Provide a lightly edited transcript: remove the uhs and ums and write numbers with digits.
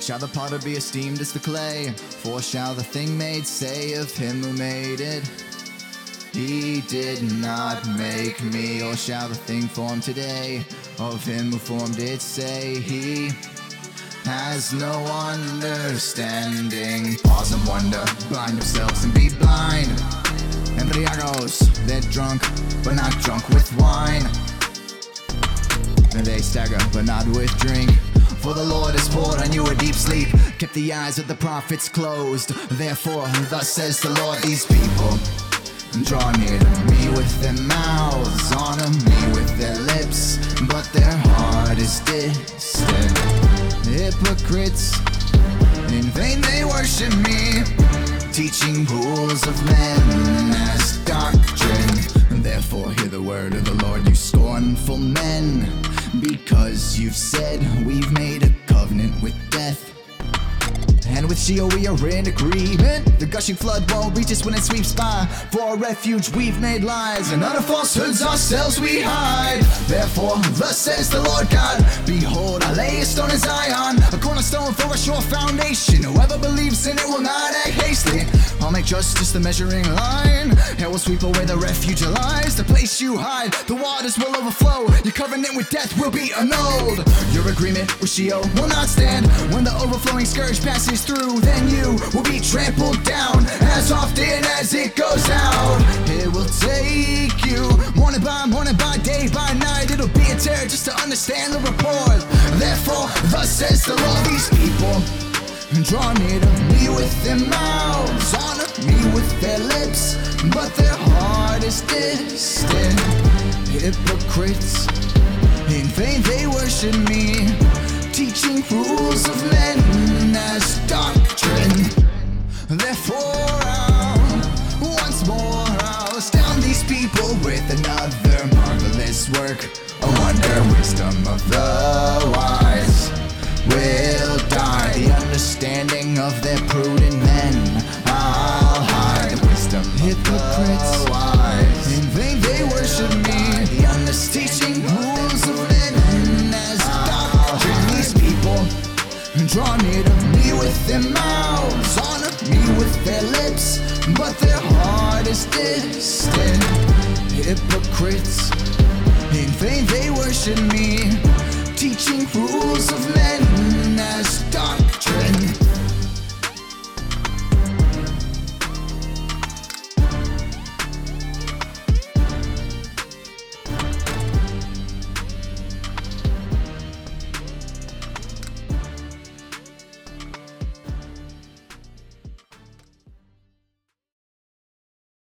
Shall the potter be esteemed as the clay? For shall the thing made say of him who made it, he did not make me? Or shall the thing formed today of him who formed it say, he has no understanding? Pause and wonder, blind yourselves and be blind. Embriagos, they're drunk, but not drunk with wine. And they stagger, but not with drink. For the Lord has poured on you a deep sleep, kept the eyes of the prophets closed. Therefore, thus says the Lord, these people draw near to me with their mouths, honor me with their lips, but their heart is distant. Hypocrites, in vain they worship me, teaching rules of men as doctrine. Therefore hear the word of the Lord, you scornful men, because you've said we've made a covenant with death, and with Sheol we are in agreement. The gushing flood won't reach us when it sweeps by. For our refuge we've made lies, and under falsehoods ourselves we hide. Therefore thus says the Lord God, behold, I lay a stone in Zion, a cornerstone for a sure foundation. Whoever believes in it will not act hastily. I'll make justice the measuring line, and will sweep away the refuge of lies. The place you hide, the waters will overflow. Your covenant with death will be annulled. Your agreement with Sheol will not stand. When the overflowing scourge passes through, then you will be trampled down as often as it goes out. It will take you morning, by day, by night. It'll be a terror just to understand the report. Therefore thus says the Lord, these people draw near to me with their mouths, honor me with their lips, but their heart is distant. Hypocrites, in vain they worship me, teaching rules of men as doctrine. Therefore once more I'll astound these people with another marvelous work. A wonder, wisdom of the wise will die. The understanding of their prudent men I'll hide. Wisdom, hypocrites, wise, in vain they worship me, teaching rules of men as doctrine. These people draw near to me with their mouths, honor me with their lips, but their heart is distant. Hypocrites, in vain they worship me, teaching rules